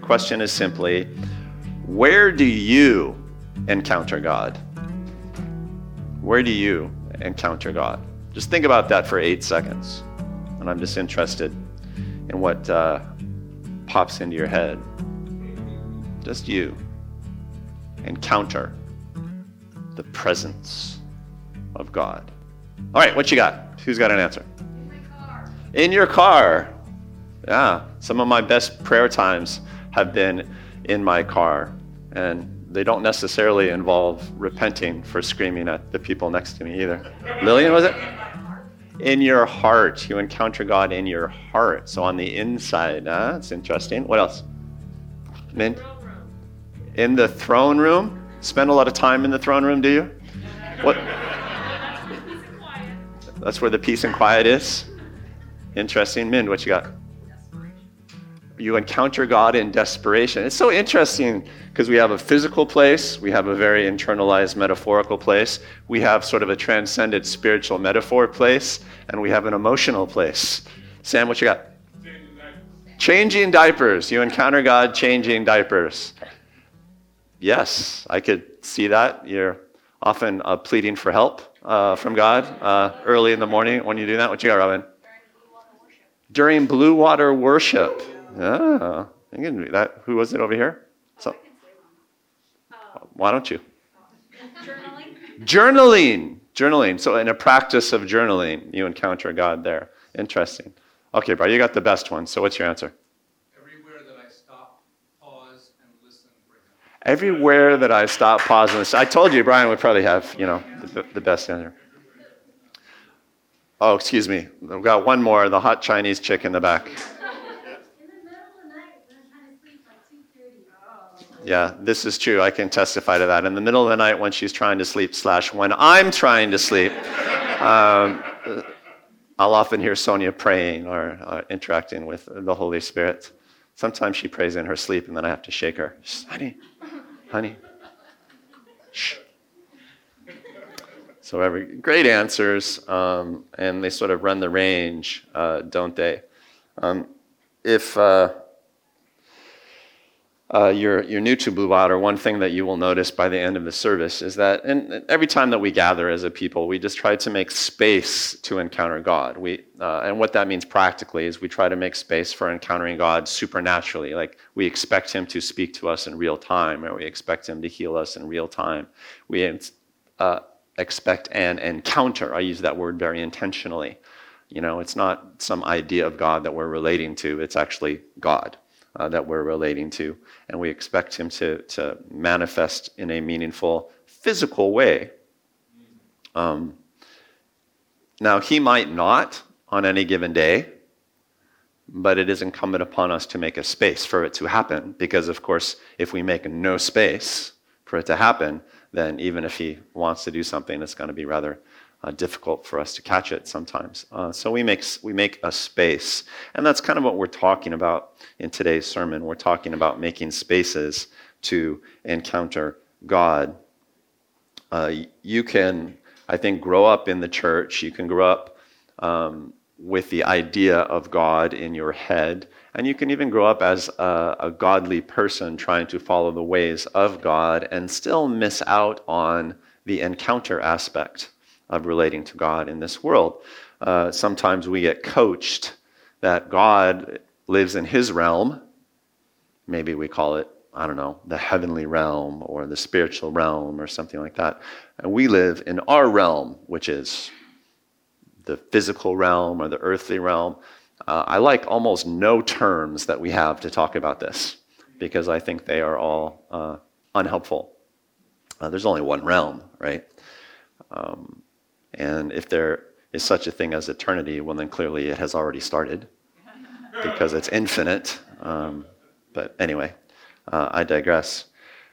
question is simply, where do you encounter God? Where do you encounter God? Just think about that for 8 seconds. And I'm just interested in what pops into your head. Just you encounter the presence of God. All right, what you got? Who's got an answer? In my car. In your car. Yeah, some of my best prayer times have been in my car, and they don't necessarily involve repenting for screaming at the people next to me either. Lillian, was it? In your heart. You encounter God in your heart. So on the inside. That's interesting. What else? Min? In the throne room? Spend a lot of time in the throne room, do you? What? That's where the peace and quiet is. Interesting. Min, what you got? You encounter God in desperation. It's so interesting because we have a physical place, we have a very internalized metaphorical place, we have sort of a transcendent spiritual metaphor place, and we have an emotional place. Sam, what you got? Changing diapers. You encounter God changing diapers. Yes, I could see that. You're often pleading for help from God early in the morning when you do that. What you got, Robin? During Blue Water Worship. Ah, you can do that. Who was it over here? So, why don't you? Journaling. So in a practice of journaling, you encounter God there. Interesting. Okay, Brian, you got the best one. So what's your answer? Everywhere that I stop, pause, and listen for him. Everywhere that I stop, pause, and listen. I told you Brian would probably have, the best answer. Oh, excuse me. We've got one more, the hot Chinese chick in the back. Yeah, this is true. I can testify to that. In the middle of the night when she's trying to sleep / when I'm trying to sleep, I'll often hear Sonia praying or interacting with the Holy Spirit. Sometimes she prays in her sleep and then I have to shake her. Honey, shh. So great answers, and they sort of run the range, don't they? If you're new to Blue Water, one thing that you will notice by the end of the service is that and every time that we gather as a people, we just try to make space to encounter God. And what that means practically is we try to make space for encountering God supernaturally. Like we expect him to speak to us in real time, or we expect him to heal us in real time. We expect an encounter. I use that word very intentionally. It's not some idea of God that we're relating to. It's actually God that we're relating to. And we expect him to manifest in a meaningful, physical way. Now, he might not on any given day, but it is incumbent upon us to make a space for it to happen. Because, of course, if we make no space for it to happen, then even if he wants to do something, it's going to be rather difficult for us to catch it sometimes. So we make a space. And that's kind of what we're talking about in today's sermon. We're talking about making spaces to encounter God. You can, I think, grow up in the church. You can grow up with the idea of God in your head. And you can even grow up as a godly person trying to follow the ways of God and still miss out on the encounter aspect of relating to God in this world. Sometimes we get coached that God lives in his realm. Maybe we call it, I don't know, the heavenly realm or the spiritual realm or something like that. And we live in our realm, which is the physical realm or the earthly realm. I like almost no terms that we have to talk about this because I think they are all unhelpful. There's only one realm, right? And if there is such a thing as eternity, well, then clearly it has already started because it's infinite. But anyway, I digress.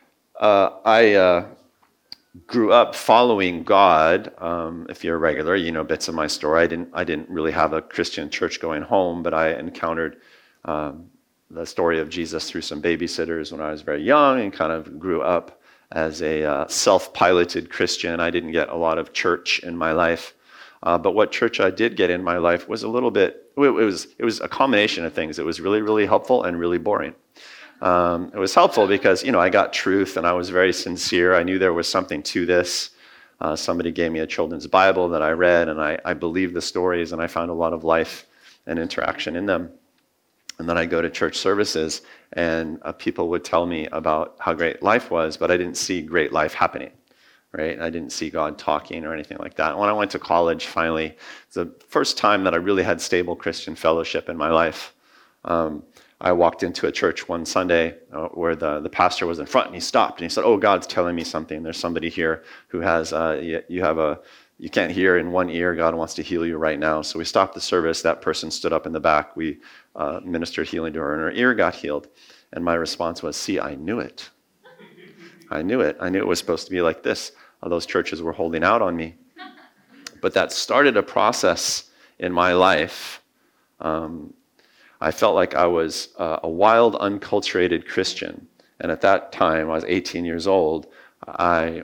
I grew up following God. If you're a regular, you know bits of my story. I didn't really have a Christian church going home, but I encountered the story of Jesus through some babysitters when I was very young and kind of grew up as a self-piloted Christian. I didn't get a lot of church in my life. But what church I did get in my life was a little bit, it was a combination of things. It was really, really helpful and really boring. It was helpful because, I got truth and I was very sincere. I knew there was something to this. Somebody gave me a children's Bible that I read, and I believed the stories, and I found a lot of life and interaction in them. And then I go to church services, and people would tell me about how great life was, but I didn't see great life happening, right? I didn't see God talking or anything like that. When I went to college, finally, it's the first time that I really had stable Christian fellowship in my life. I walked into a church one Sunday where the pastor was in front, and he stopped and he said, "Oh, God's telling me something. There's somebody here who has you can't hear in one ear. God wants to heal you right now." So we stopped the service. That person stood up in the back. We ministered healing to her, and her ear got healed. And my response was, "See, I knew it. I knew it. I knew it was supposed to be like this." Those churches were holding out on me. But that started a process in my life. I felt like I was a wild, unculturated Christian. And at that time, I was 18 years old, I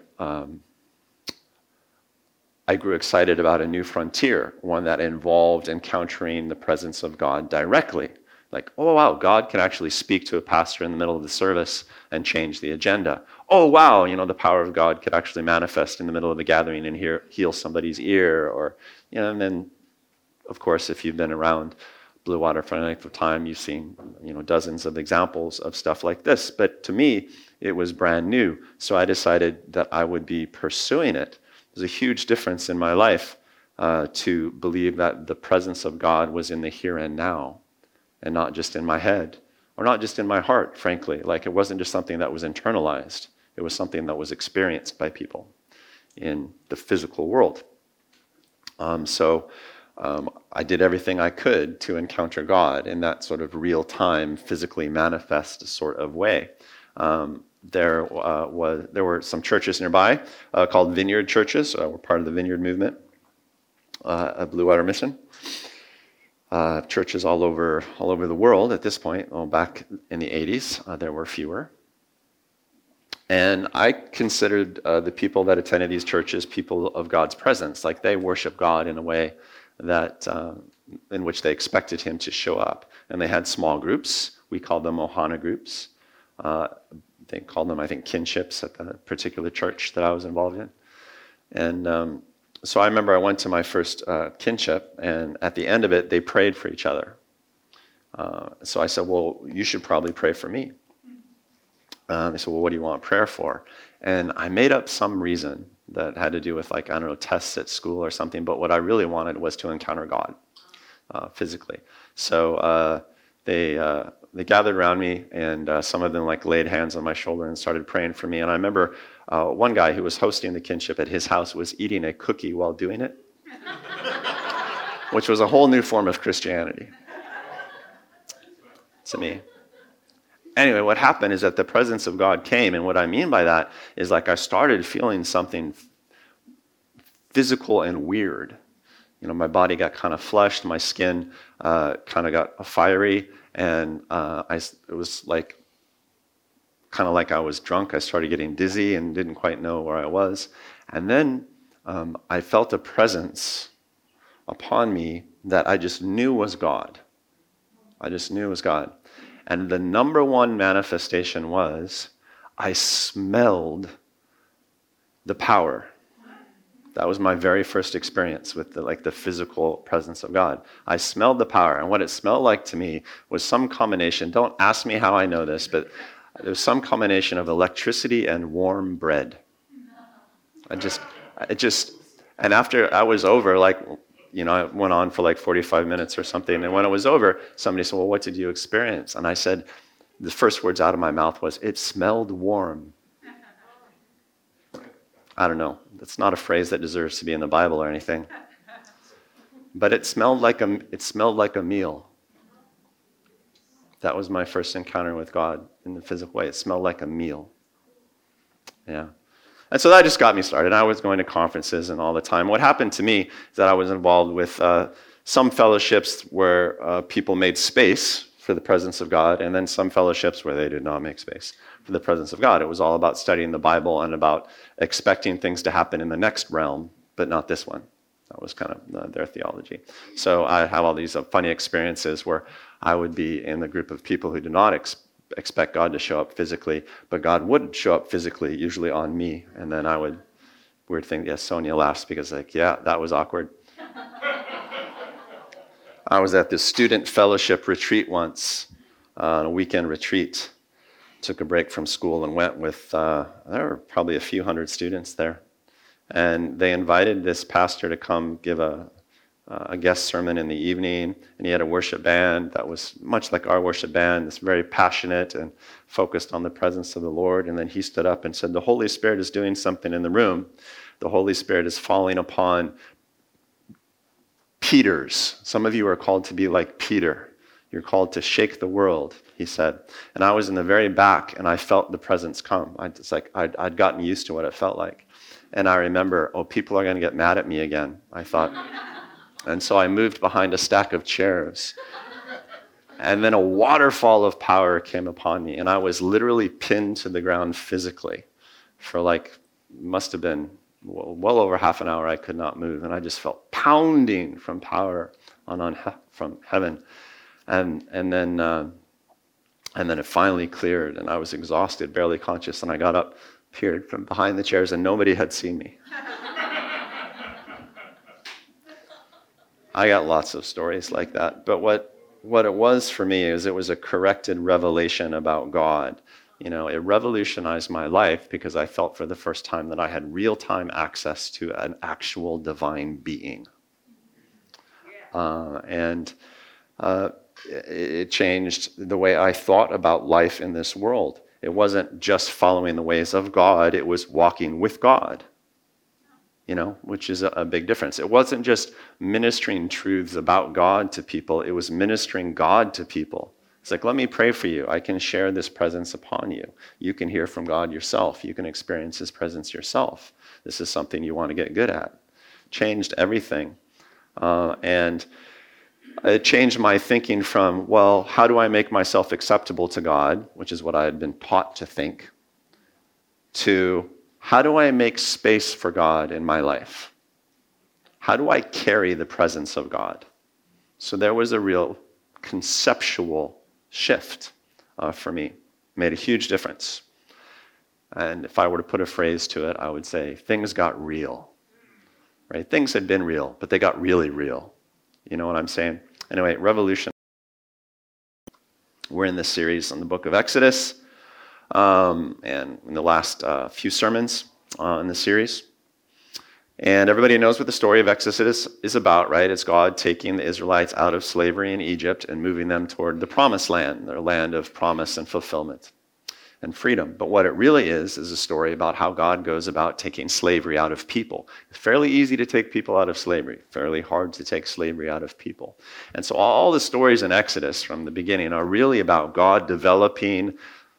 grew excited about a new frontier, one that involved encountering the presence of God directly. Like, oh, wow, God can actually speak to a pastor in the middle of the service and change the agenda. Oh, wow, the power of God could actually manifest in the middle of the gathering and heal somebody's ear. Or, and then, of course, if you've been around Blue Water for a length of time, you've seen, dozens of examples of stuff like this. But to me, it was brand new. So I decided that I would be pursuing it. There's a huge difference in my life to believe that the presence of God was in the here and now and not just in my head or not just in my heart, frankly. Like, it wasn't just something that was internalized. It was something that was experienced by people in the physical world. I did everything I could to encounter God in that sort of real-time, physically manifest sort of way. There were some churches nearby called Vineyard churches. We're part of the Vineyard movement of Blue Water Mission. Churches all over the world at this point. Well, back in the 80s, there were fewer. And I considered the people that attended these churches people of God's presence. Like, they worship God in a way that in which they expected him to show up. And they had small groups. We called them Ohana groups. They called them, I think, kinships at the particular church that I was involved in. And so I remember I went to my first kinship, and at the end of it, they prayed for each other. So I said, "Well, you should probably pray for me." They said, "Well, what do you want prayer for?" And I made up some reason that had to do with, like, I don't know, tests at school or something, but what I really wanted was to encounter God physically. So they gathered around me, and some of them, like, laid hands on my shoulder and started praying for me. And I remember one guy who was hosting the kinship at his house was eating a cookie while doing it, which was a whole new form of Christianity to me. Anyway, what happened is that the presence of God came, and what I mean by that is, like, I started feeling something physical and weird. My body got kind of flushed, my skin kind of got fiery, and it was like kind of like I was drunk. I started getting dizzy and didn't quite know where I was. And then I felt a presence upon me that I just knew was God. I just knew it was God. And the number one manifestation was I smelled the power. That was my very first experience with the physical presence of God. I smelled the power, and what it smelled like to me was some combination. Don't ask me how I know this, but there's some combination of electricity and warm bread. And after I was over, I went on for like 45 minutes or something, and when it was over, somebody said, "Well, what did you experience?" And I said, the first words out of my mouth was, "It smelled warm." I don't know. That's not a phrase that deserves to be in the Bible or anything. But it smelled like a meal. That was my first encounter with God in the physical way. It smelled like a meal. Yeah. And so that just got me started. I was going to conferences and all the time. What happened to me is that I was involved with some fellowships where people made space for the presence of God, and then some fellowships where they did not make space for the presence of God. It was all about studying the Bible and about expecting things to happen in the next realm, but not this one. That was kind of their theology. So I have all these funny experiences where I would be in the group of people who do not expect God to show up physically, but God would show up physically, usually on me, and then I would, weird thing, yes, Sonia laughs because like, yeah, that was awkward. I was at this student fellowship retreat once, a weekend retreat. Took a break from school and went with, there were probably a few hundred students there. And they invited this pastor to come give a guest sermon in the evening, and he had a worship band that was much like our worship band, it's very passionate and focused on the presence of the Lord. And then he stood up and said, the Holy Spirit is doing something in the room. The Holy Spirit is falling upon Peters. Some of you are called to be like Peter. You're called to shake the world, he said. And I was in the very back, and I felt the presence come. I'd gotten used to what it felt like. And I remember, people are going to get mad at me again, I thought. And so I moved behind a stack of chairs. And then a waterfall of power came upon me, and I was literally pinned to the ground physically for must have been well over half an hour. I could not move, and I just felt pounding from power from heaven. And then it finally cleared, and I was exhausted, barely conscious, and I got up, peered from behind the chairs, and nobody had seen me. I got lots of stories like that, but what it was for me is it was a corrected revelation about God. It revolutionized my life because I felt for the first time that I had real-time access to an actual divine being. It changed the way I thought about life in this world. It wasn't just following the ways of God, it was walking with God, which is a big difference. It wasn't just ministering truths about God to people, it was ministering God to people. It's like, let me pray for you. I can share this presence upon you. You can hear from God yourself. You can experience his presence yourself. This is something you want to get good at. Changed everything. And it changed my thinking from, how do I make myself acceptable to God, which is what I had been taught to think, to how do I make space for God in my life? How do I carry the presence of God? So there was a real conceptual shift for me. Made a huge difference. And if I were to put a phrase to it, I would say things got real. Right? Things had been real, but they got really real. You know what I'm saying? Anyway, revolution. We're in this series on the book of Exodus, and in the last few sermons in the series. And everybody knows what the story of Exodus is about, right? It's God taking the Israelites out of slavery in Egypt and moving them toward the promised land, their land of promise and fulfillment and freedom. But what it really is a story about how God goes about taking slavery out of people. It's fairly easy to take people out of slavery, fairly hard to take slavery out of people. And so all the stories in Exodus from the beginning are really about God developing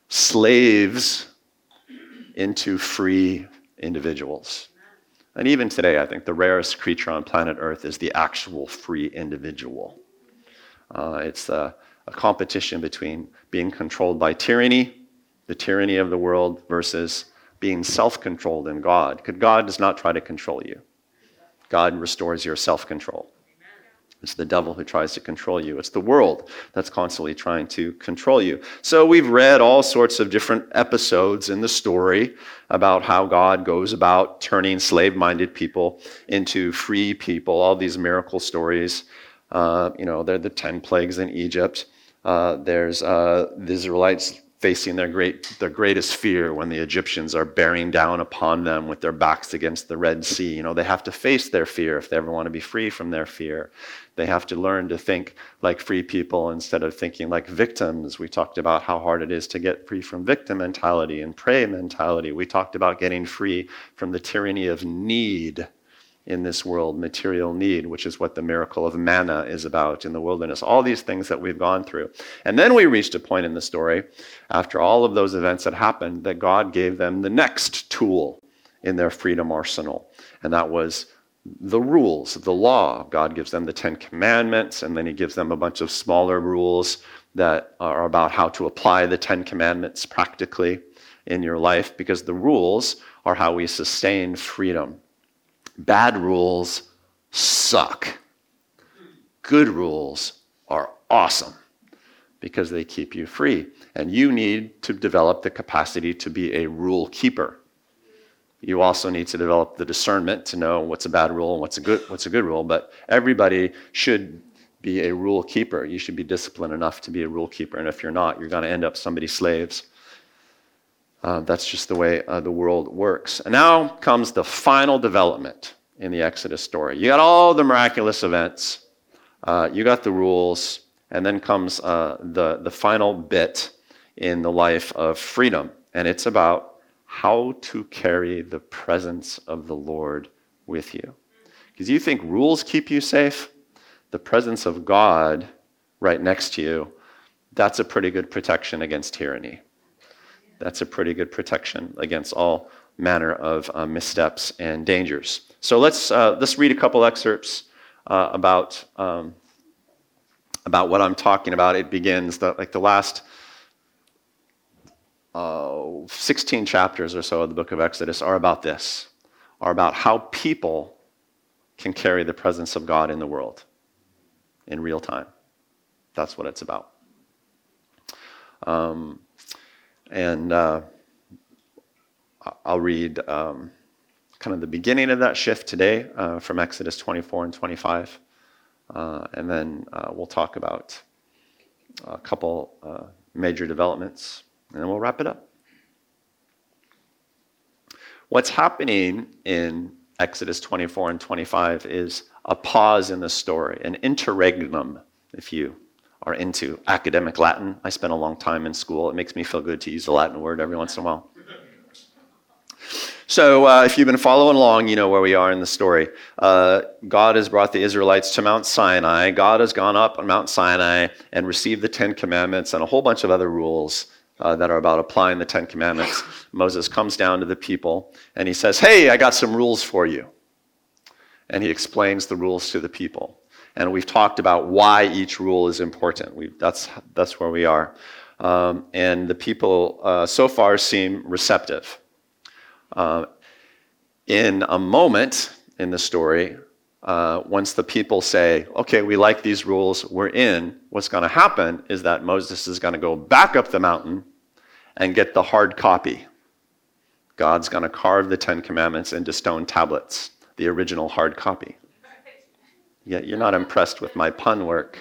slaves into free individuals. And even today, I think the rarest creature on planet Earth is the actual free individual. It's a competition between being controlled by tyranny, the tyranny of the world, versus being self-controlled in God. Because God does not try to control you. God restores your self-control. It's the devil who tries to control you. It's the world that's constantly trying to control you. So we've read all sorts of different episodes in the story about how God goes about turning slave-minded people into free people, all these miracle stories. They're the 10 plagues in Egypt. There's the Israelites facing their greatest fear when the Egyptians are bearing down upon them with their backs against the Red Sea. They have to face their fear if they ever want to be free from their fear. They have to learn to think like free people instead of thinking like victims. We talked about how hard it is to get free from victim mentality and prey mentality. We talked about getting free from the tyranny of need in this world, material need, which is what the miracle of manna is about in the wilderness. All these things that we've gone through. And then we reached a point in the story, after all of those events had happened, that God gave them the next tool in their freedom arsenal. And that was the rules, the law. God gives them the 10 Commandments, and then he gives them a bunch of smaller rules that are about how to apply the 10 Commandments practically in your life, because the rules are how we sustain freedom. Bad rules suck. Good rules are awesome. because they keep you free. And you need to develop the capacity to be a rule keeper. You also need to develop the discernment to know what's a bad rule and what's a good rule. But everybody should be a rule keeper. You should be disciplined enough to be a rule keeper. And if you're not, you're going to end up somebody's slaves. That's just the way the world works. And now comes the final development in the Exodus story. You got all the miraculous events. You got the rules. And then comes the final bit in the life of freedom. And it's about how to carry the presence of the Lord with you. Because you think rules keep you safe? The presence of God right next to you, that's a pretty good protection against tyranny. That's a pretty good protection against all manner of missteps and dangers. So let's read a couple excerpts about what I'm talking about. It begins, the last 16 chapters or so of the book of Exodus are about this, are about how people can carry the presence of God in the world in real time. That's what it's about. I'll read kind of the beginning of that shift today from Exodus 24 and 25. And then we'll talk about a couple major developments, and then we'll wrap it up. What's happening in Exodus 24 and 25 is a pause in the story, an interregnum, if you are into academic Latin. I spent a long time in school. It makes me feel good to use a Latin word every once in a while. So if you've been following along, you know where we are in the story. God has brought the Israelites to Mount Sinai. God has gone up on Mount Sinai and received the Ten Commandments and a whole bunch of other rules that are about applying the Ten Commandments. Moses comes down to the people and he says, "Hey, I got some rules for you." And he explains the rules to the people. And we've talked about why each rule is important. That's where we are. And the people so far seem receptive. In a moment in the story, once the people say, "Okay, we like these rules, we're in," what's going to happen is that Moses is going to go back up the mountain and get the hard copy. God's going to carve the Ten Commandments into stone tablets, the original hard copy. Yeah, you're not impressed with my pun work.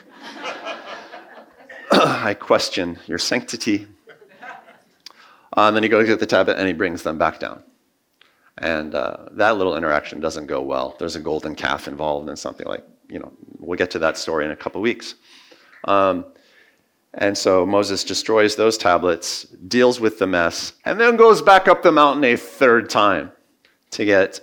I question your sanctity. And then he goes get the tablet and he brings them back down. And that little interaction doesn't go well. There's a golden calf involved and something like, we'll get to that story in a couple weeks. And so Moses destroys those tablets, deals with the mess, and then goes back up the mountain a third time to get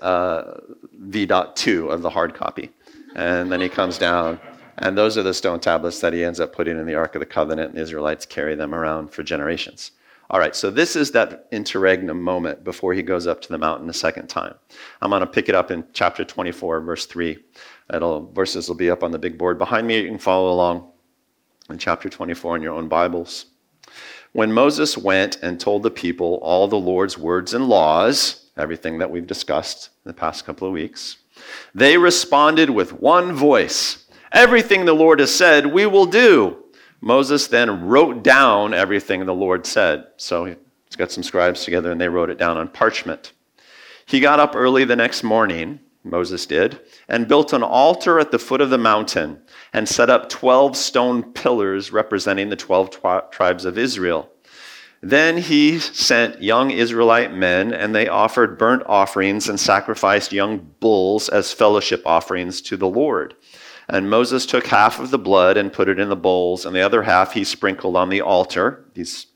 V.2 of the hard copy. And then he comes down, and those are the stone tablets that he ends up putting in the Ark of the Covenant, and the Israelites carry them around for generations. All right, so this is that interregnum moment before he goes up to the mountain the second time. I'm going to pick it up in chapter 24, verse 3. Verses will be up on the big board behind me. You can follow along in chapter 24 in your own Bibles. When Moses went and told the people all the Lord's words and laws, everything that we've discussed in the past couple of weeks, they responded with one voice, "Everything the Lord has said, we will do." Moses then wrote down everything the Lord said. So he's got some scribes together and they wrote it down on parchment. He got up early the next morning, Moses did, and built an altar at the foot of the mountain and set up 12 stone pillars representing the 12 tribes of Israel. Then he sent young Israelite men, and they offered burnt offerings and sacrificed young bulls as fellowship offerings to the Lord. And Moses took half of the blood and put it in the bowls, and the other half he sprinkled on the altar,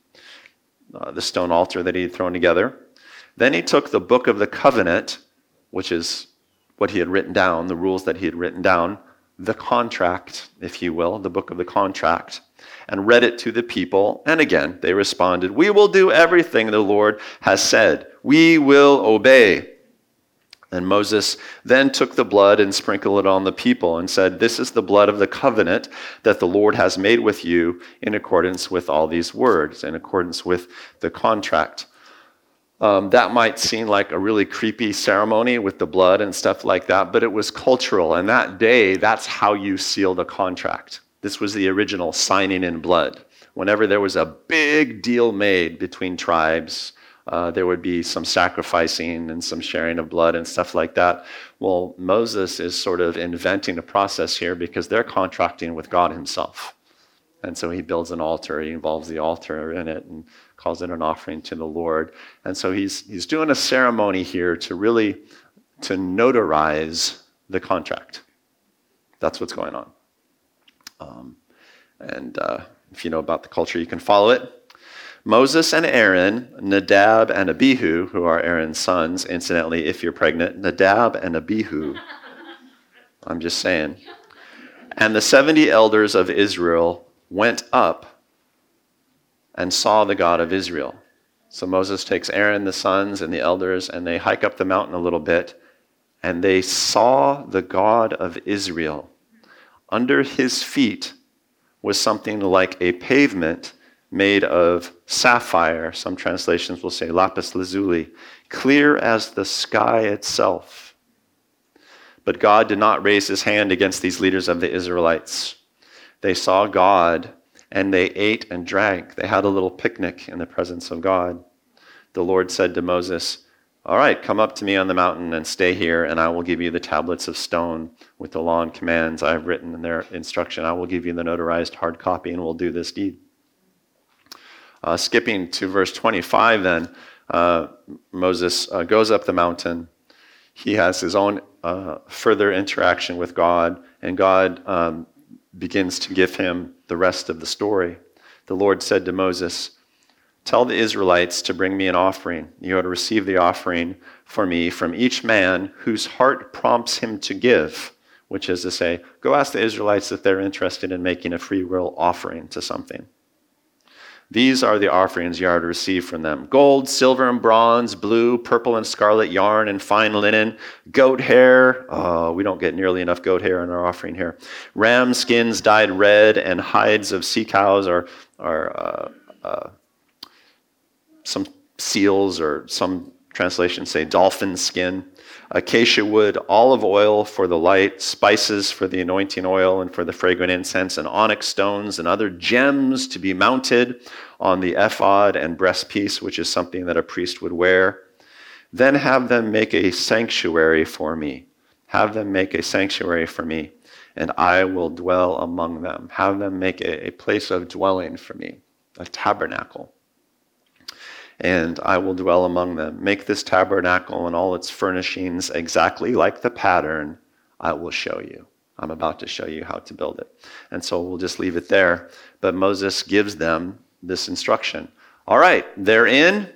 the stone altar that he had thrown together. Then he took the book of the covenant, which is what he had written down, the rules that he had written down, the contract, if you will, the book of the contract, and read it to the people. And again, they responded, "We will do everything the Lord has said. We will obey." And Moses then took the blood and sprinkled it on the people and said, "This is the blood of the covenant that the Lord has made with you in accordance with all these words," in accordance with the contract. That might seem like a really creepy ceremony with the blood and stuff like that, but it was cultural. And that day, that's how you sealed a contract. This was the original signing in blood, whenever there was a big deal made between tribes, there would be some sacrificing and some sharing of blood and stuff like that. Well, Moses is sort of inventing a process here because they're contracting with God himself. And so he builds an altar, he involves the altar in it and calls it an offering to the Lord. And so he's doing a ceremony here to really to notarize the contract. That's what's going on. If you know about the culture, you can follow it. Moses and Aaron, Nadab and Abihu, who are Aaron's sons, incidentally, if you're pregnant, Nadab and Abihu, I'm just saying. And the 70 elders of Israel went up and saw the God of Israel. So Moses takes Aaron, the sons, and the elders, and they hike up the mountain a little bit, and they saw the God of Israel. Under his feet was something like a pavement made of sapphire. Some translations will say lapis lazuli, clear as the sky itself. But God did not raise his hand against these leaders of the Israelites. They saw God, and they ate and drank. They had a little picnic in the presence of God. The Lord said to Moses, "All right, come up to me on the mountain and stay here, and I will give you the tablets of stone with the law and commands I have written in their instruction. I will give you the notarized hard copy, and we'll do this deed." Skipping to verse 25 then, Moses goes up the mountain. He has his own further interaction with God, and God begins to give him the rest of the story. The Lord said to Moses, "Tell the Israelites to bring me an offering. You are to receive the offering for me from each man whose heart prompts him to give," which is to say, go ask the Israelites if they're interested in making a free will offering to something. "These are the offerings you are to receive from them: gold, silver, and bronze, blue, purple, and scarlet yarn, and fine linen, goat hair." Oh, we don't get nearly enough goat hair in our offering here. "Ram skins dyed red, and hides of sea cows, or some seals, or some translations say dolphin skin. Acacia wood, olive oil for the light, spices for the anointing oil and for the fragrant incense, and onyx stones and other gems to be mounted on the ephod and breastpiece, which is something that a priest would wear. Then have them make a sanctuary for me. Have them make a sanctuary for me, and I will dwell among them." Have them make a place of dwelling for me, a tabernacle. "And I will dwell among them. Make this tabernacle and all its furnishings exactly like the pattern I will show you." I'm about to show you how to build it. And so we'll just leave it there. But Moses gives them this instruction. All right, they're in.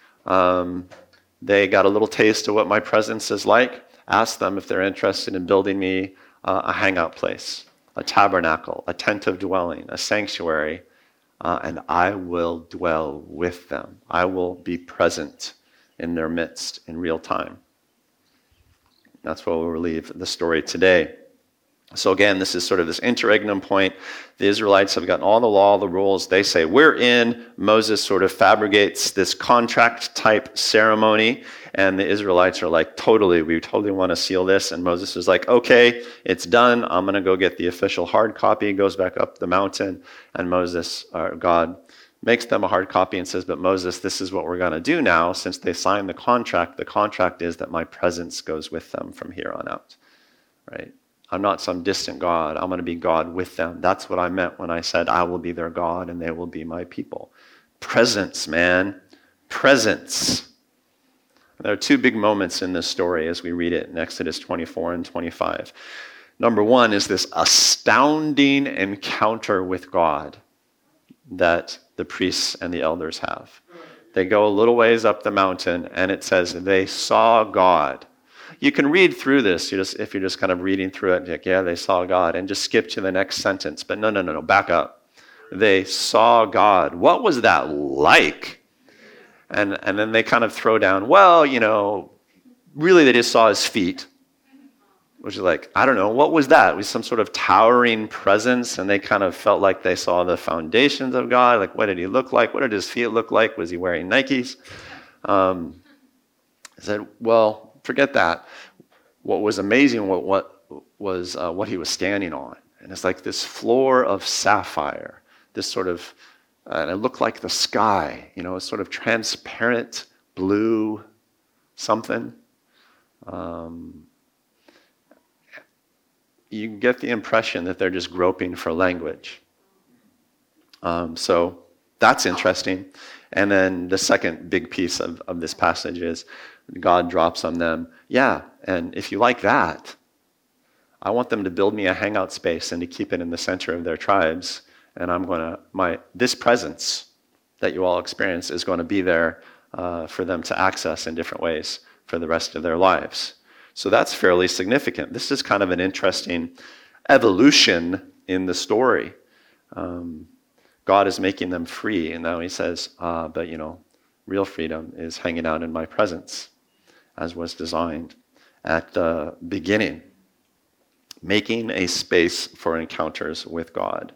They got a little taste of what my presence is like. Ask them if they're interested in building me a hangout place, a tabernacle, a tent of dwelling, a sanctuary. And I will dwell with them. I will be present in their midst in real time. That's where we'll leave the story today. So again, this is sort of this interregnum point. The Israelites have gotten all the law, the rules. They say, we're in. Moses sort of fabricates this contract-type ceremony, and the Israelites are like, we totally want to seal this. And Moses is like, okay, it's done. I'm going to go get the official hard copy. Goes back up the mountain, and God makes them a hard copy and says, but Moses, this is what we're going to do now. Since they signed the contract is that my presence goes with them from here on out, right? I'm not some distant God. I'm going to be God with them. That's what I meant when I said I will be their God and they will be my people. Presence, man. Presence. There are two big moments in this story as we read it in Exodus 24 and 25. Number one is this astounding encounter with God that the priests and the elders have. They go a little ways up the mountain, and it says they saw God. You can read through this, if you're just kind of reading through it, like, yeah, they saw God, and just skip to the next sentence. But no, back up. They saw God. What was that like? And then they kind of throw down, well, really they just saw his feet, which is like, I don't know, what was that? It was some sort of towering presence, and they kind of felt like they saw the foundations of God. Like, what did he look like? What did his feet look like? Was he wearing Nikes? I said, well, forget that. What was amazing what was what he was standing on. And it's like this floor of sapphire, this sort of and it looked like the sky, a sort of transparent blue something. You get the impression that they're just groping for language. So that's interesting. And then the second big piece of this passage is God drops on them, yeah, and if you like that, I want them to build me a hangout space and to keep it in the center of their tribes. And this presence that you all experience is going to be there for them to access in different ways for the rest of their lives. So that's fairly significant. This is kind of an interesting evolution in the story. God is making them free, and now he says, but real freedom is hanging out in my presence, as was designed at the beginning. Making a space for encounters with God.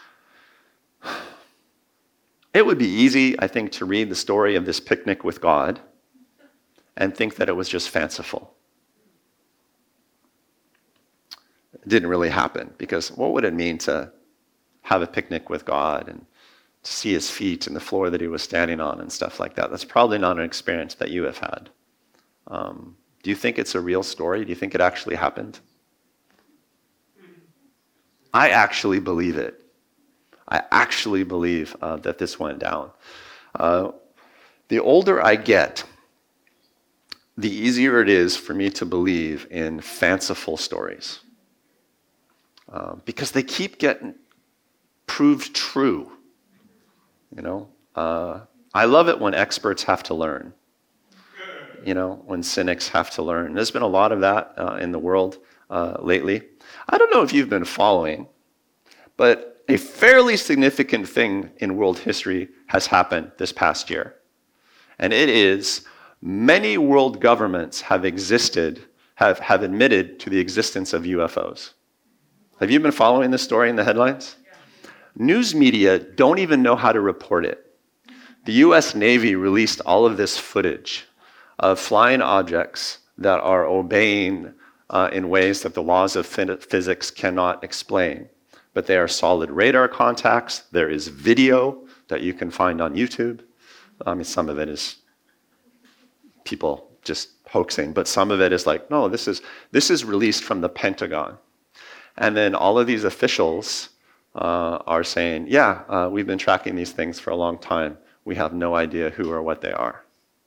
It would be easy, I think, to read the story of this picnic with God and think that it was just fanciful. It didn't really happen, because what would it mean to have a picnic with God and to see his feet and the floor that he was standing on and stuff like that? That's probably not an experience that you have had. Do you think it's a real story? Do you think it actually happened? I actually believe it. I actually believe that this went down. The older I get, the easier it is for me to believe in fanciful stories. Because they keep getting proved true. I love it when experts have to learn. When cynics have to learn. There's been a lot of that in the world lately. I don't know if you've been following, but a fairly significant thing in world history has happened this past year. And it is many world governments have admitted to the existence of UFOs. Have you been following this story in the headlines? Yeah. News media don't even know how to report it. The US Navy released all of this footage of flying objects that are obeying in ways that the laws of physics cannot explain. But they are solid radar contacts. There is video that you can find on YouTube. Some of it is people just hoaxing, but some of it is like, no, this is released from the Pentagon. And then all of these officials are saying, yeah, we've been tracking these things for a long time. We have no idea who or what they are.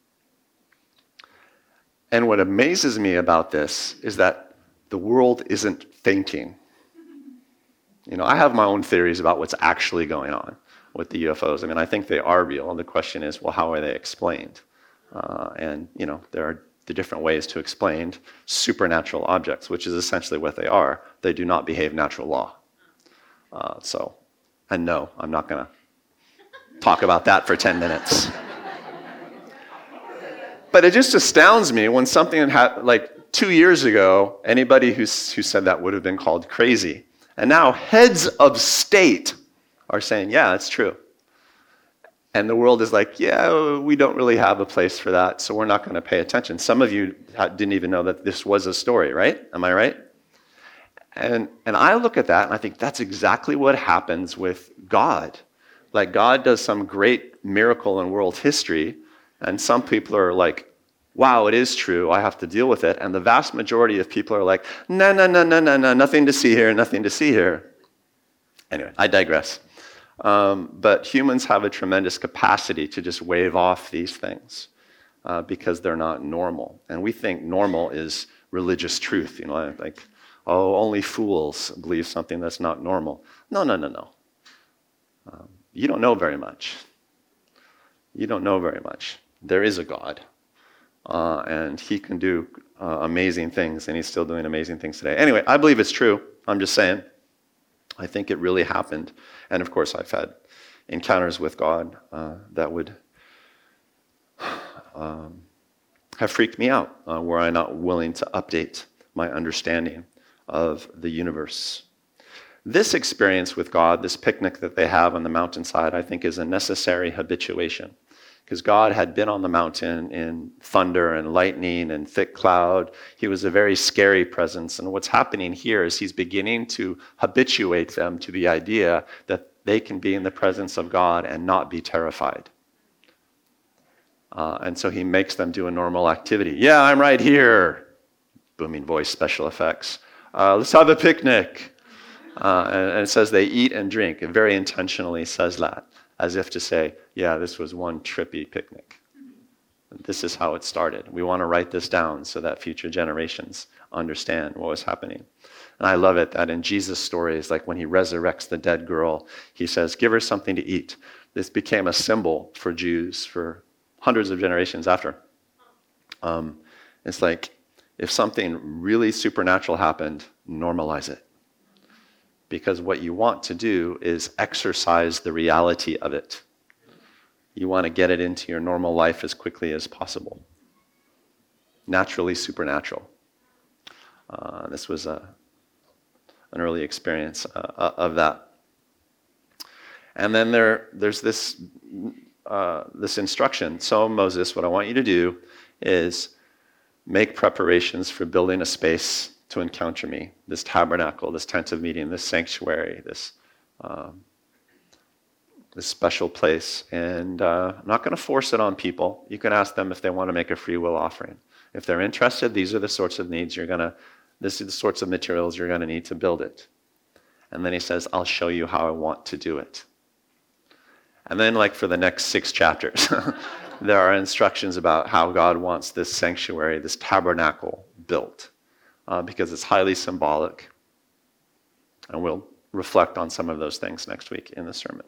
And what amazes me about this is that the world isn't fainting. I have my own theories about what's actually going on with the UFOs. I think they are real. And the question is, well, how are they explained? And there are the different ways to explain supernatural objects, which is essentially what they are. They do not behave natural law. And no, I'm not going to talk about that for 10 minutes. But it just astounds me when something like 2 years ago, anybody who said that would have been called crazy. And now heads of state are saying, yeah, it's true. And the world is like, yeah, we don't really have a place for that, so we're not going to pay attention. Some of you didn't even know that this was a story, right? Am I right? And I look at that and I think that's exactly what happens with God. Like God does some great miracle in world history, and some people are like, wow, it is true, I have to deal with it. And the vast majority of people are like, no, nothing to see here, nothing to see here. Anyway, I digress. But humans have a tremendous capacity to just wave off these things because they're not normal. And we think normal is religious truth. Like, oh, only fools believe something that's not normal. No. You don't know very much. You don't know very much. There is a God. And he can do amazing things, and he's still doing amazing things today. Anyway, I believe it's true. I'm just saying. I think it really happened. And of course, I've had encounters with God that would have freaked me out, were I not willing to update my understanding of the universe. This experience with God, this picnic that they have on the mountainside, I think is a necessary habituation. Because God had been on the mountain in thunder and lightning and thick cloud. He was a very scary presence. And what's happening here is he's beginning to habituate them to the idea that they can be in the presence of God and not be terrified. And so he makes them do a normal activity. Yeah, I'm right here. Booming voice, special effects. Let's have a picnic. And it says they eat and drink. It very intentionally says that, as if to say, yeah, this was one trippy picnic. This is how it started. We want to write this down so that future generations understand what was happening. And I love it that in Jesus' stories, like when he resurrects the dead girl, he says, give her something to eat. This became a symbol for Jews for hundreds of generations after. It's like, if something really supernatural happened, normalize it. Because what you want to do is exercise the reality of it. You want to get it into your normal life as quickly as possible. Naturally supernatural. This was an early experience of that. And then there's this instruction. So Moses, what I want you to do is make preparations for building a space to encounter me. This tabernacle, this tent of meeting, this sanctuary, this special place. And I'm not going to force it on people. You can ask them if they want to make a free will offering. If they're interested, these are the sorts of needs this is the sorts of materials you're going to need to build it. And then he says, I'll show you how I want to do it. And then like for the next 6 chapters, there are instructions about how God wants this sanctuary, this tabernacle built, because it's highly symbolic. And we'll reflect on some of those things next week in the sermon.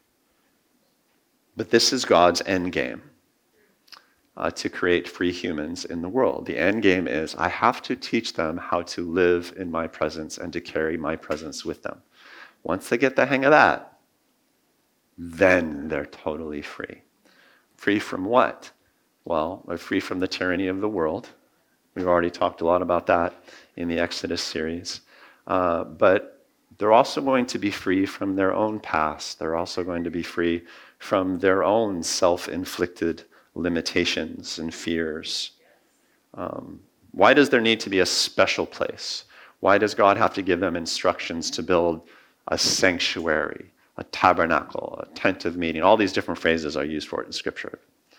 But this is God's end game, to create free humans in the world. The end game is I have to teach them how to live in my presence and to carry my presence with them. Once they get the hang of that, then they're totally free. Free from what? Well, they're free from the tyranny of the world. We've already talked a lot about that in the Exodus series. But they're also going to be free from their own past. They're also going to be free from their own self-inflicted limitations and fears. Why does there need to be a special place? Why does God have to give them instructions to build a sanctuary, a tabernacle, a tent of meeting? All these different phrases are used for it in Scripture.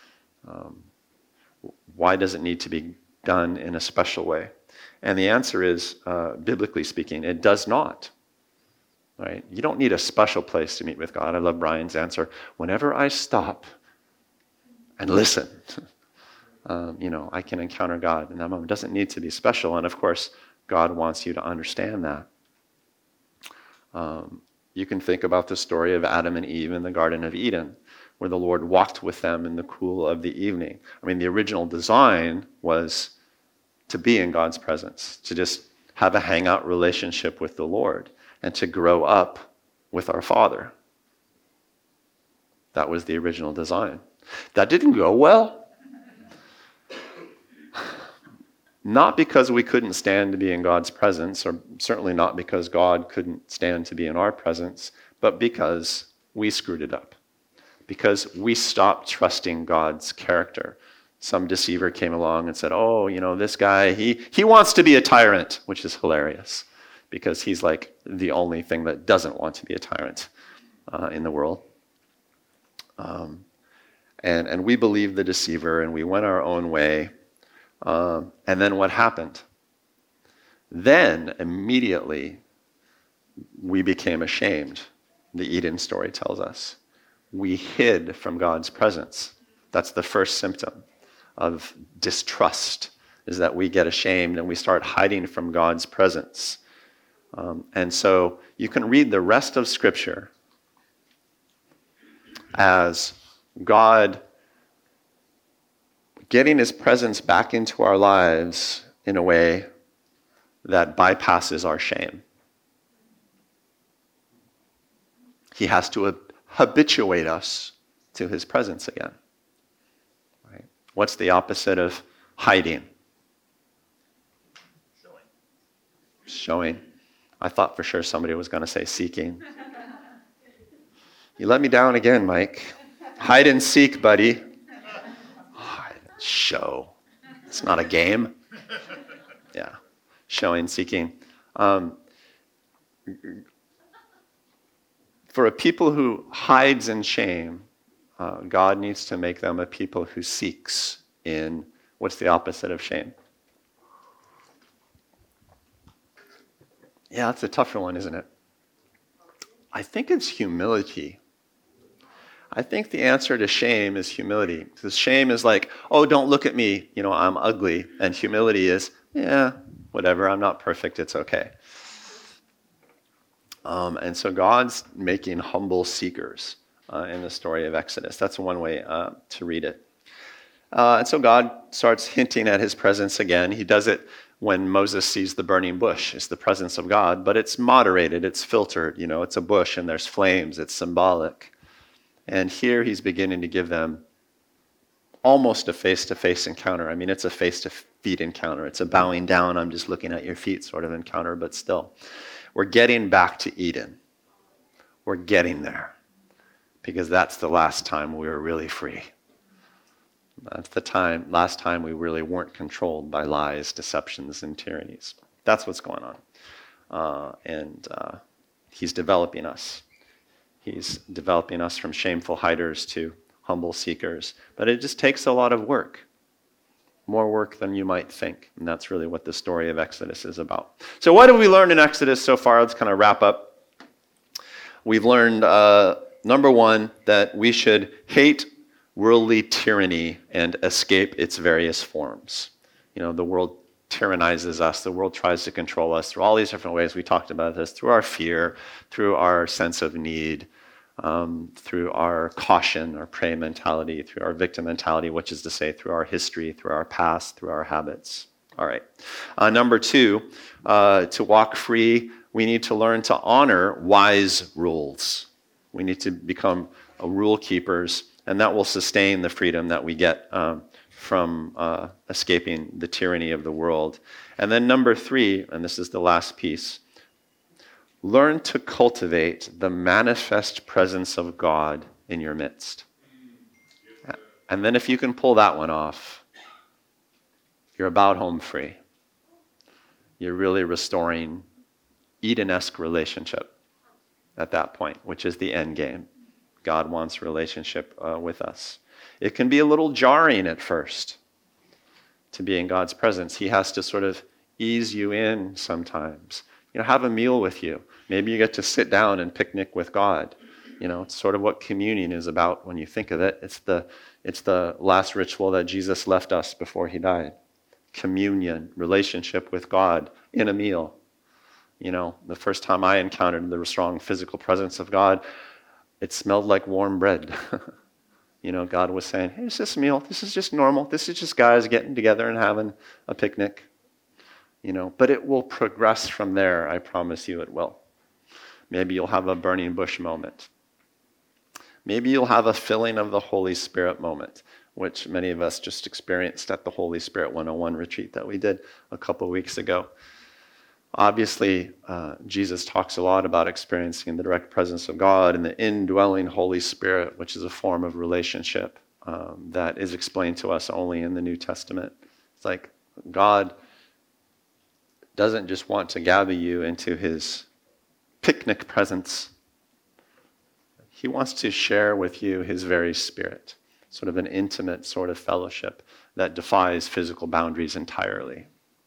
Why does it need to be done in a special way? And the answer is, biblically speaking, it does not. Right? You don't need a special place to meet with God. I love Brian's answer. Whenever I stop and listen, I can encounter God in that moment. It doesn't need to be special. And of course, God wants you to understand that. You can think about the story of Adam and Eve in the Garden of Eden, where the Lord walked with them in the cool of the evening. I mean, the original design was to be in God's presence, to just have a hangout relationship with the Lord, and to grow up with our Father. That was the original design. That didn't go well. Not because we couldn't stand to be in God's presence, or certainly not because God couldn't stand to be in our presence, but because we screwed it up. Because we stopped trusting God's character. Some deceiver came along and said, this guy, he wants to be a tyrant, which is hilarious, because he's like the only thing that doesn't want to be a tyrant in the world. And we believed the deceiver, and we went our own way. And then what happened? Then, immediately, we became ashamed, the Eden story tells us. We hid from God's presence. That's the first symptom of distrust, is that we get ashamed and we start hiding from God's presence. And so you can read the rest of Scripture as God getting his presence back into our lives in a way that bypasses our shame. He has to habituate us to his presence again. Right? What's the opposite of hiding? Showing. I thought for sure somebody was going to say seeking. You let me down again, Mike. Hide and seek, buddy. Show. It's not a game. Yeah. Showing, seeking. For a people who hides in shame, God needs to make them a people who seeks in, what's the opposite of shame? Yeah, that's a tougher one, isn't it? I think it's humility. I think the answer to shame is humility. Because shame is like, oh, don't look at me, I'm ugly. And humility is, yeah, whatever, I'm not perfect, it's okay. And so God's making humble seekers in the story of Exodus. That's one way to read it. And so God starts hinting at his presence again. He does it when Moses sees the burning bush. It's the presence of God, but it's moderated, it's filtered. It's a bush and there's flames, it's symbolic. And here he's beginning to give them almost a face-to-face encounter. I mean, it's a face-to-feet encounter. It's a bowing down, I'm just looking at your feet sort of encounter, but still. We're getting back to Eden. We're getting there. Because that's the last time we were really free. That's the last time we really weren't controlled by lies, deceptions, and tyrannies. That's what's going on. And he's developing us. He's developing us from shameful hiders to humble seekers. But it just takes a lot of work. More work than you might think. And that's really what the story of Exodus is about. So what have we learned in Exodus so far? Let's kind of wrap up. We've learned, number one, that we should hate worldly tyranny and escape its various forms. The world tyrannizes us. The world tries to control us through all these different ways. We talked about this, through our fear, through our sense of need, through our caution, our prey mentality, through our victim mentality, which is to say through our history, through our past, through our habits. All right. Number two, to walk free, we need to learn to honor wise rules. We need to become rule keepers, and that will sustain the freedom that we get from escaping the tyranny of the world. And then number three, and this is the last piece, learn to cultivate the manifest presence of God in your midst. And then if you can pull that one off, you're about home free. You're really restoring Eden-esque relationship at that point, which is the end game. God wants relationship with us. It can be a little jarring at first to be in God's presence. He has to sort of ease you in sometimes. Have a meal with you. Maybe you get to sit down and picnic with God. It's sort of what communion is about when you think of it. It's the last ritual that Jesus left us before he died. Communion, relationship with God in a meal. The first time I encountered the strong physical presence of God, it smelled like warm bread. God was saying, hey, it's this meal. This is just normal. This is just guys getting together and having a picnic. But it will progress from there. I promise you it will. Maybe you'll have a burning bush moment. Maybe you'll have a filling of the Holy Spirit moment, which many of us just experienced at the Holy Spirit 101 retreat that we did a couple weeks ago. Obviously, Jesus talks a lot about experiencing the direct presence of God and the indwelling Holy Spirit, which is a form of relationship that is explained to us only in the New Testament. It's like God doesn't just want to gather you into his picnic presence. He wants to share with you his very spirit, sort of an intimate sort of fellowship that defies physical boundaries entirely.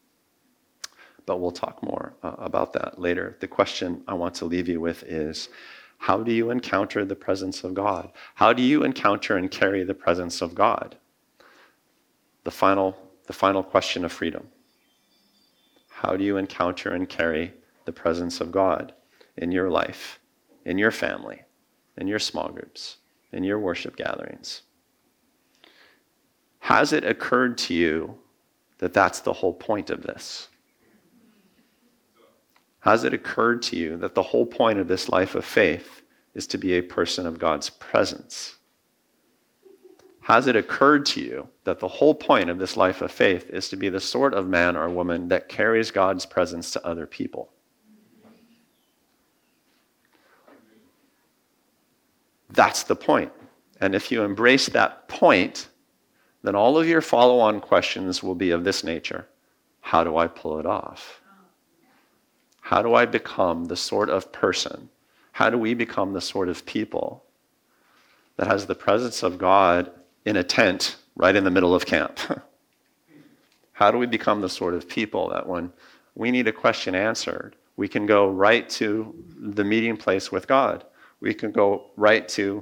But we'll talk more about that later. The question I want to leave you with is, how do you encounter the presence of God? How do you encounter and carry the presence of God? The final question of freedom. How do you encounter and carry the presence of God in your life, in your family, in your small groups, in your worship gatherings? Has it occurred to you that that's the whole point of this? Has it occurred to you that the whole point of this life of faith is to be a person of God's presence? Has it occurred to you that the whole point of this life of faith is to be the sort of man or woman that carries God's presence to other people? That's the point. And if you embrace that point, then all of your follow-on questions will be of this nature. How do I pull it off? How do I become the sort of person? How do we become the sort of people that has the presence of God in a tent right in the middle of camp? How do we become the sort of people that when we need a question answered, we can go right to the meeting place with God? We can go right to,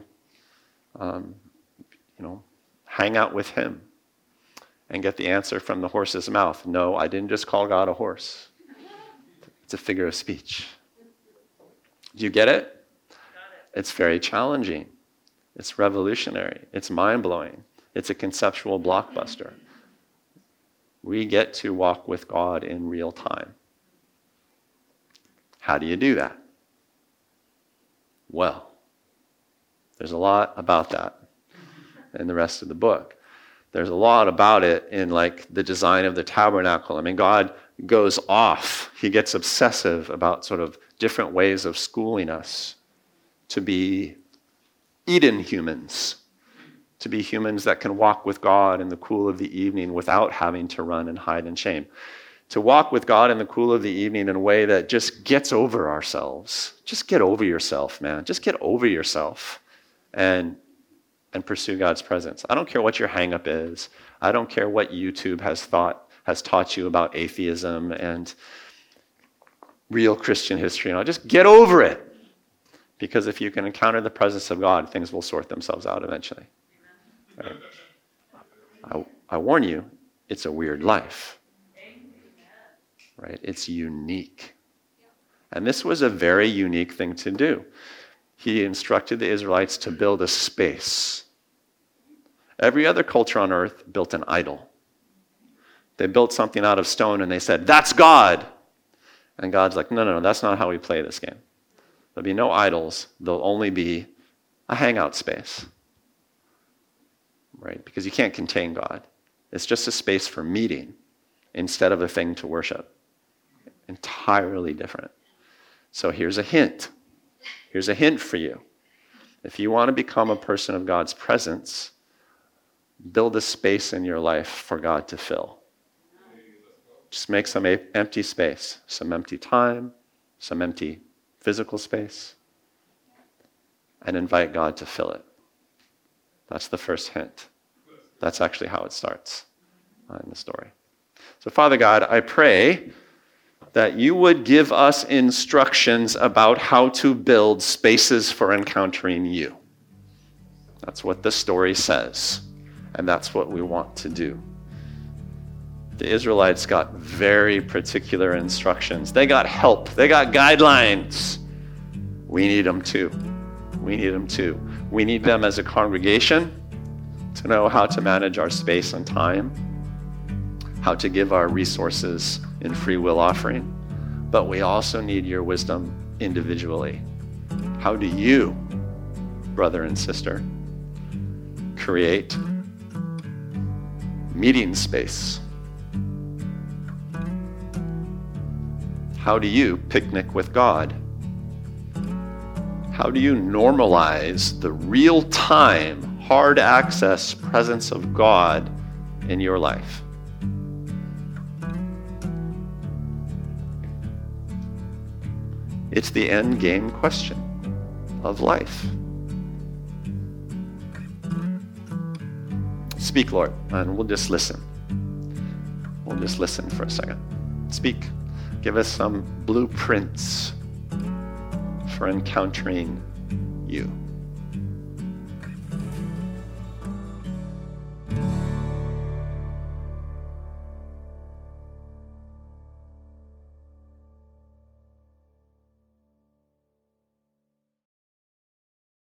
hang out with him and get the answer from the horse's mouth. No, I didn't just call God a horse. It's a figure of speech. Do you get it? It's very challenging. It's revolutionary. It's mind-blowing. It's a conceptual blockbuster. We get to walk with God in real time. How do you do that? Well, there's a lot about that in the rest of the book. There's a lot about it in like the design of the tabernacle. I mean, God goes off. He gets obsessive about sort of different ways of schooling us to be Eden humans, to be humans that can walk with God in the cool of the evening without having to run and hide in shame. To walk with God in the cool of the evening in a way that just gets over ourselves. Just get over yourself, man. Just get over yourself and pursue God's presence. I don't care what your hang-up is. I don't care what YouTube has taught you about atheism and real Christian history. Just get over it. Because if you can encounter the presence of God, things will sort themselves out eventually. Right? I warn you, it's a weird life. Right? It's unique. And this was a very unique thing to do. He instructed the Israelites to build a space. Every other culture on earth built an idol. They built something out of stone and they said, that's God. And God's like, no, that's not how we play this game. There'll be no idols. There'll only be a hangout space. Right? Because you can't contain God. It's just a space for meeting instead of a thing to worship. Entirely different. So here's a hint. Here's a hint for you. If you want to become a person of God's presence, build a space in your life for God to fill. Just make some empty space, some empty time, some empty physical space, and invite God to fill it. That's the first hint. That's actually how it starts in the story. So Father God, I pray that you would give us instructions about how to build spaces for encountering you. That's what the story says, and that's what we want to do. The Israelites got very particular instructions. They got help. They got guidelines. We need them too. We need them too. We need them as a congregation to know how to manage our space and time, how to give our resources in free will offering, but we also need your wisdom individually. How do you, brother and sister, create meeting space? How do you picnic with God? How do you normalize the real-time, hard access presence of God in your life? It's the end game question of life. Speak, Lord, and we'll just listen. We'll just listen for a second. Speak. Give us some blueprints for encountering you.